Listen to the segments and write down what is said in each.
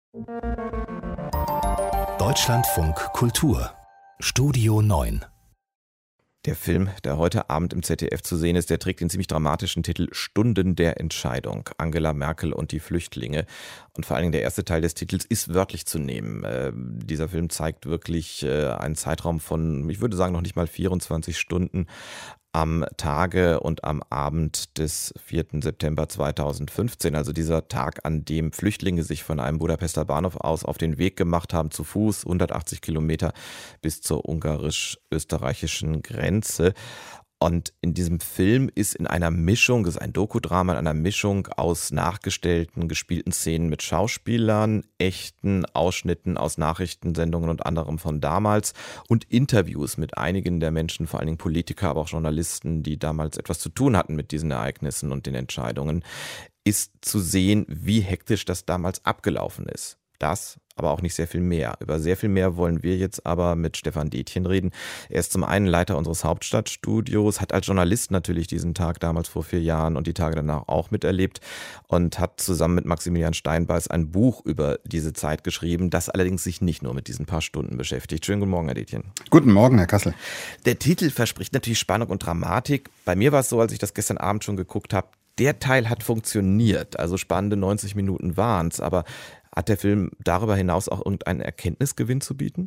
Deutschlandfunk Kultur Studio 9. Der Film, der heute Abend im ZDF zu sehen ist, der trägt den ziemlich dramatischen Titel Stunden der Entscheidung. Angela Merkel und die Flüchtlinge. Und vor allen Dingen der erste Teil des Titels ist wörtlich zu nehmen. Dieser Film zeigt wirklich einen Zeitraum von, ich würde sagen, noch nicht mal 24 Stunden am Tage und am Abend des 4. September 2015, also dieser Tag, an dem Flüchtlinge sich von einem Budapester Bahnhof aus auf den Weg gemacht haben, zu Fuß, 180 Kilometer bis zur ungarisch-österreichischen Grenze. Und in diesem Film ist in einer Mischung, das ist ein Dokudrama, in einer Mischung aus nachgestellten, gespielten Szenen mit Schauspielern, echten Ausschnitten aus Nachrichtensendungen und anderem von damals und Interviews mit einigen der Menschen, vor allen Dingen Politiker, aber auch Journalisten, die damals etwas zu tun hatten mit diesen Ereignissen und den Entscheidungen, ist zu sehen, wie hektisch das damals abgelaufen ist. Das, aber auch nicht sehr viel mehr. Über sehr viel mehr wollen wir jetzt aber mit Stefan Detjen reden. Er ist zum einen Leiter unseres Hauptstadtstudios, hat als Journalist natürlich diesen Tag damals vor 4 Jahren und die Tage danach auch miterlebt und hat zusammen mit Maximilian Steinbeiß ein Buch über diese Zeit geschrieben, das allerdings sich nicht nur mit diesen paar Stunden beschäftigt. Schönen guten Morgen, Herr Detjen. Guten Morgen, Herr Kassel. Der Titel verspricht natürlich Spannung und Dramatik. Bei mir war es so, als ich das gestern Abend schon geguckt habe, der Teil hat funktioniert, also spannende 90 Minuten waren es, aber hat der Film darüber hinaus auch irgendeinen Erkenntnisgewinn zu bieten?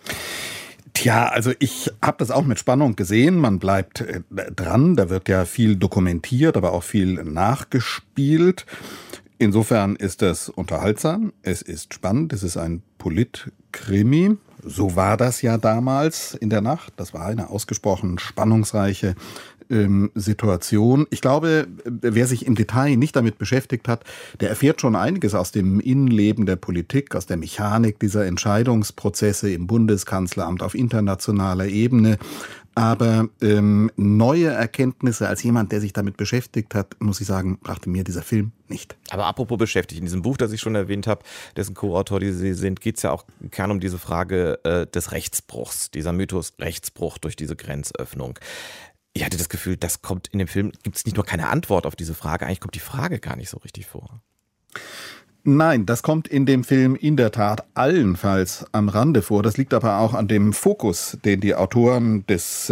Tja, also ich habe das auch mit Spannung gesehen. Man bleibt dran, da wird ja viel dokumentiert, aber auch viel nachgespielt. Insofern ist es unterhaltsam, es ist spannend, es ist ein Politkrimi. So war das ja damals in der Nacht. Das war eine ausgesprochen spannungsreiche Situation. Ich glaube, wer sich im Detail nicht damit beschäftigt hat, der erfährt schon einiges aus dem Innenleben der Politik, aus der Mechanik dieser Entscheidungsprozesse im Bundeskanzleramt auf internationaler Ebene. Aber neue Erkenntnisse als jemand, der sich damit beschäftigt hat, muss ich sagen, brachte mir dieser Film nicht. Aber apropos beschäftigt, in diesem Buch, das ich schon erwähnt habe, dessen Co-Autor Sie sind, geht es ja auch im Kern um diese Frage des Rechtsbruchs, dieser Mythos Rechtsbruch durch diese Grenzöffnung. Ich hatte das Gefühl, das kommt in dem Film, gibt es nicht nur keine Antwort auf diese Frage, eigentlich kommt die Frage gar nicht so richtig vor. Nein, das kommt in dem Film in der Tat allenfalls am Rande vor. Das liegt aber auch an dem Fokus, den die Autoren des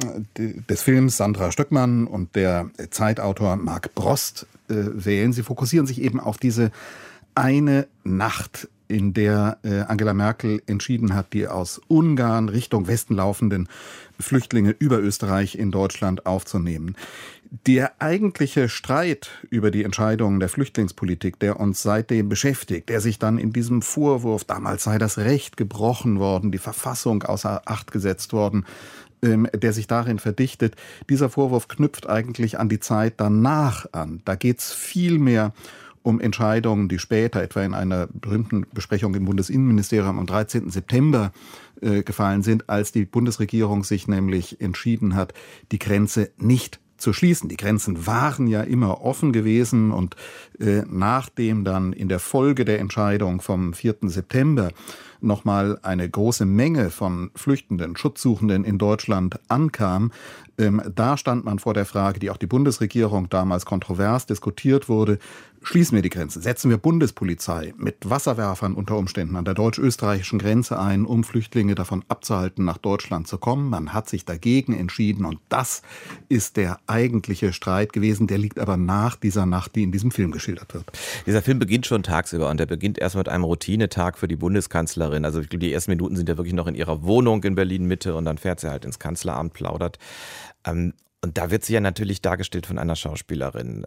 Films, Sandra Stöckmann und der Zeitautor Marc Brost, wählen. Sie fokussieren sich eben auf diese eine Nacht, in der Angela Merkel entschieden hat, die aus Ungarn Richtung Westen laufenden Flüchtlinge über Österreich in Deutschland aufzunehmen. Der eigentliche Streit über die Entscheidungen der Flüchtlingspolitik, der uns seitdem beschäftigt, der sich dann in diesem Vorwurf, damals sei das Recht gebrochen worden, die Verfassung außer Acht gesetzt worden, der sich darin verdichtet, dieser Vorwurf knüpft eigentlich an die Zeit danach an. Da geht es viel mehr um Entscheidungen, die später, etwa in einer berühmten Besprechung im Bundesinnenministerium am 13. September gefallen sind, als die Bundesregierung sich nämlich entschieden hat, die Grenze nicht zu schließen. Die Grenzen waren ja immer offen gewesen und nachdem dann in der Folge der Entscheidung vom 4. September nochmal eine große Menge von Flüchtenden, Schutzsuchenden in Deutschland ankam, da stand man vor der Frage, die auch die Bundesregierung damals kontrovers diskutiert wurde, schließen wir die Grenzen, setzen wir Bundespolizei mit Wasserwerfern unter Umständen an der deutsch-österreichischen Grenze ein, um Flüchtlinge davon abzuhalten, nach Deutschland zu kommen. Man hat sich dagegen entschieden und das ist der eigentliche Streit gewesen. Der liegt aber nach dieser Nacht, die in diesem Film geschildert wird. Dieser Film beginnt schon tagsüber und der beginnt erst mit einem Routinetag für die Bundeskanzlerin. Also ich glaube, die ersten Minuten sind ja wirklich noch in ihrer Wohnung in Berlin-Mitte und dann fährt sie halt ins Kanzleramt, plaudert. Und da wird sie ja natürlich dargestellt von einer Schauspielerin.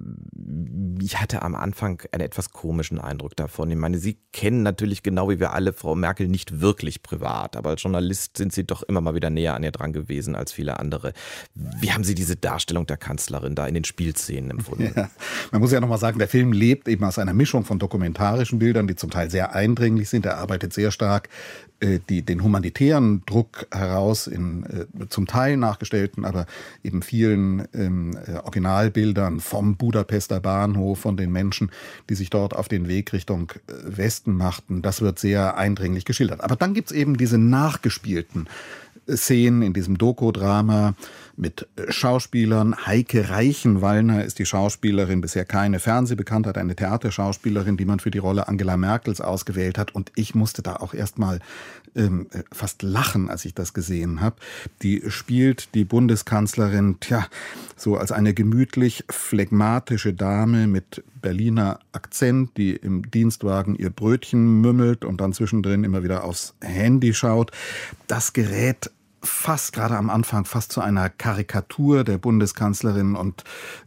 Ich hatte am Anfang einen etwas komischen Eindruck davon. Ich meine, Sie kennen natürlich genau wie wir alle Frau Merkel nicht wirklich privat, aber als Journalist sind Sie doch immer mal wieder näher an ihr dran gewesen als viele andere. Wie haben Sie diese Darstellung der Kanzlerin da in den Spielszenen empfunden? Ja, man muss ja nochmal sagen, der Film lebt eben aus einer Mischung von dokumentarischen Bildern, die zum Teil sehr eindringlich sind. Er arbeitet sehr stark den humanitären Druck heraus in zum Teil nachgestellten, aber eben vielen Originalbildern vom Budapester Bahnhof, von den Menschen, die sich dort auf den Weg Richtung Westen machten. Das wird sehr eindringlich geschildert. Aber dann gibt's eben diese nachgespielten Szenen in diesem Doku-Drama mit Schauspielern. Heike Reichenwallner ist die Schauspielerin, bisher keine Fernsehbekanntheit, eine Theaterschauspielerin, die man für die Rolle Angela Merkels ausgewählt hat. Und ich musste da auch erstmal fast lachen, als ich das gesehen habe. Die spielt die Bundeskanzlerin, so als eine gemütlich phlegmatische Dame mit Berliner Akzent, die im Dienstwagen ihr Brötchen mümmelt und dann zwischendrin immer wieder aufs Handy schaut. Das gerät fast gerade am Anfang fast zu einer Karikatur der Bundeskanzlerin und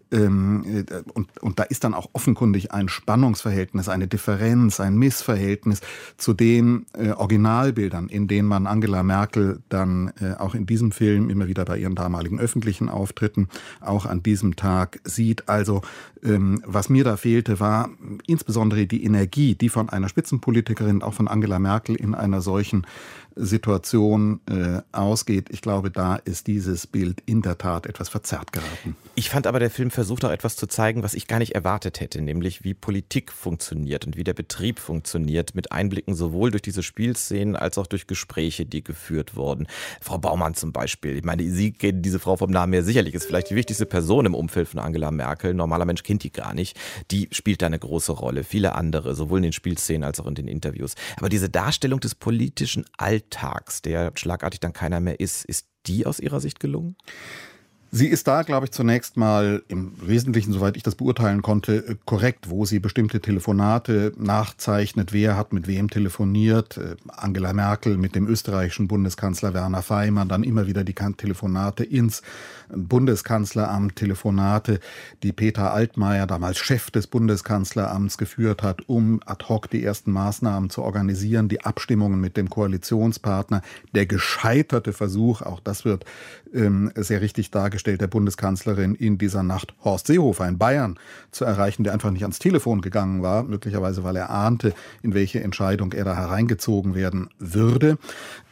da ist dann auch offenkundig ein Spannungsverhältnis, eine Differenz, ein Missverhältnis zu den Originalbildern, in denen man Angela Merkel dann auch in diesem Film immer wieder bei ihren damaligen öffentlichen Auftritten auch an diesem Tag sieht. Also was mir da fehlte, war insbesondere die Energie, die von einer Spitzenpolitikerin, auch von Angela Merkel in einer solchen Situation ausgeht. Ich glaube, da ist dieses Bild in der Tat etwas verzerrt geraten. Ich fand aber, der Film versucht auch etwas zu zeigen, was ich gar nicht erwartet hätte, nämlich wie Politik funktioniert und wie der Betrieb funktioniert, mit Einblicken sowohl durch diese Spielszenen als auch durch Gespräche, die geführt wurden. Frau Baumann zum Beispiel, ich meine, Sie kennen diese Frau vom Namen her sicherlich, ist vielleicht die wichtigste Person im Umfeld von Angela Merkel. Ein normaler Mensch kennt die gar nicht. Die spielt da eine große Rolle, viele andere, sowohl in den Spielszenen als auch in den Interviews. Aber diese Darstellung des politischen Alltags, der schlagartig dann keiner mehr ist die aus Ihrer Sicht gelungen? Sie ist da, glaube ich, zunächst mal im Wesentlichen, soweit ich das beurteilen konnte, korrekt, wo sie bestimmte Telefonate nachzeichnet, wer hat mit wem telefoniert. Angela Merkel mit dem österreichischen Bundeskanzler Werner Faymann, dann immer wieder die Telefonate ins Bundeskanzleramt, Telefonate, die Peter Altmaier, damals Chef des Bundeskanzleramts, geführt hat, um ad hoc die ersten Maßnahmen zu organisieren, die Abstimmungen mit dem Koalitionspartner, der gescheiterte Versuch, auch das wird sehr richtig dargestellt, der Bundeskanzlerin in dieser Nacht Horst Seehofer in Bayern zu erreichen, der einfach nicht ans Telefon gegangen war, möglicherweise weil er ahnte, in welche Entscheidung er da hereingezogen werden würde.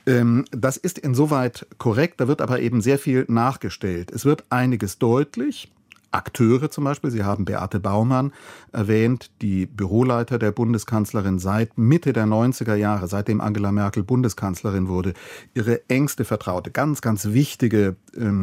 Das ist insoweit korrekt, da wird aber eben sehr viel nachgestellt. Es wird einiges deutlich. Akteure zum Beispiel, Sie haben Beate Baumann erwähnt, die Büroleiter der Bundeskanzlerin seit Mitte der 90er Jahre, seitdem Angela Merkel Bundeskanzlerin wurde, ihre engste Vertraute, ganz, ganz wichtige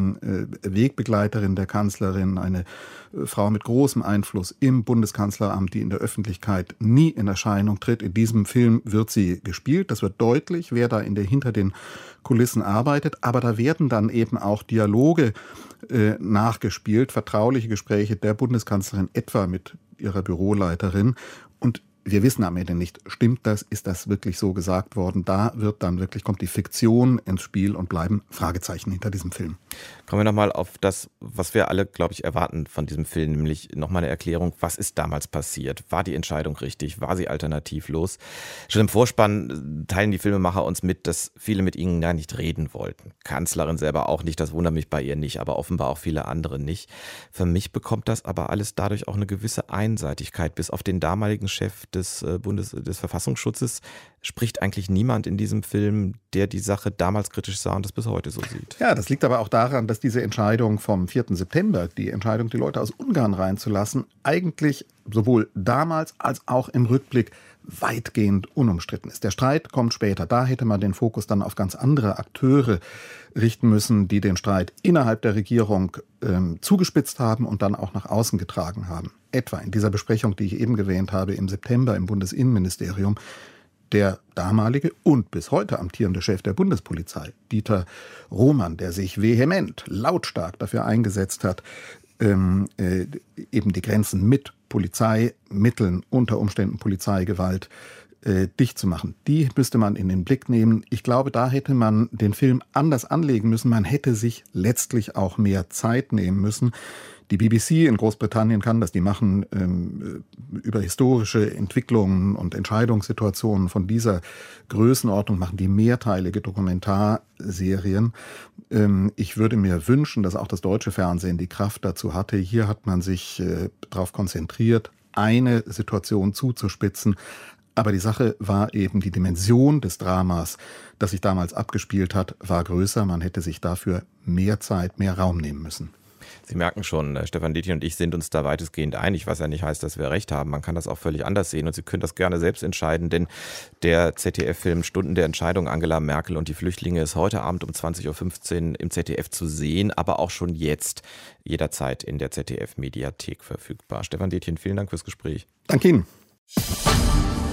Wegbegleiterin der Kanzlerin, eine Frau mit großem Einfluss im Bundeskanzleramt, die in der Öffentlichkeit nie in Erscheinung tritt. In diesem Film wird sie gespielt, das wird deutlich, wer da hinter den Kulissen arbeitet, aber da werden dann eben auch Dialoge nachgespielt, vertrauliche Gespräche der Bundeskanzlerin etwa mit ihrer Büroleiterin. Und wir wissen am Ende nicht, stimmt das, ist das wirklich so gesagt worden? Da wird dann wirklich, kommt die Fiktion ins Spiel und bleiben Fragezeichen hinter diesem Film. Kommen wir nochmal auf das, was wir alle, glaube ich, erwarten von diesem Film, nämlich nochmal eine Erklärung, was ist damals passiert? War die Entscheidung richtig? War sie alternativlos? Schon im Vorspann teilen die Filmemacher uns mit, dass viele mit ihnen gar nicht reden wollten. Kanzlerin selber auch nicht, das wundert mich bei ihr nicht, aber offenbar auch viele andere nicht. Für mich bekommt das aber alles dadurch auch eine gewisse Einseitigkeit. Bis auf den damaligen Chef des Verfassungsschutzes spricht eigentlich niemand in diesem Film, der die Sache damals kritisch sah und das bis heute so sieht. Ja, das liegt aber auch daran, dass diese Entscheidung vom 4. September, die Entscheidung, die Leute aus Ungarn reinzulassen, eigentlich sowohl damals als auch im Rückblick weitgehend unumstritten ist. Der Streit kommt später. Da hätte man den Fokus dann auf ganz andere Akteure richten müssen, die den Streit innerhalb der Regierung zugespitzt haben und dann auch nach außen getragen haben. Etwa in dieser Besprechung, die ich eben erwähnt habe, im September im Bundesinnenministerium, der damalige und bis heute amtierende Chef der Bundespolizei, Dieter Roman, der sich vehement, lautstark dafür eingesetzt hat, eben die Grenzen mit Polizeimitteln, unter Umständen Polizeigewalt, dicht zu machen. Die müsste man in den Blick nehmen. Ich glaube, da hätte man den Film anders anlegen müssen. Man hätte sich letztlich auch mehr Zeit nehmen müssen. Die BBC in Großbritannien kann das. Die machen über historische Entwicklungen und Entscheidungssituationen von dieser Größenordnung, machen die mehrteilige Dokumentarserien. Ich würde mir wünschen, dass auch das deutsche Fernsehen die Kraft dazu hatte. Hier hat man sich darauf konzentriert, eine Situation zuzuspitzen. Aber die Sache war eben, die Dimension des Dramas, das sich damals abgespielt hat, war größer. Man hätte sich dafür mehr Zeit, mehr Raum nehmen müssen. Sie merken schon, Stefan Detjen und ich sind uns da weitestgehend einig, was ja nicht heißt, dass wir recht haben. Man kann das auch völlig anders sehen und Sie können das gerne selbst entscheiden, denn der ZDF-Film Stunden der Entscheidung, Angela Merkel und die Flüchtlinge ist heute Abend um 20.15 Uhr im ZDF zu sehen, aber auch schon jetzt jederzeit in der ZDF-Mediathek verfügbar. Stefan Detjen, vielen Dank fürs Gespräch. Danke Ihnen.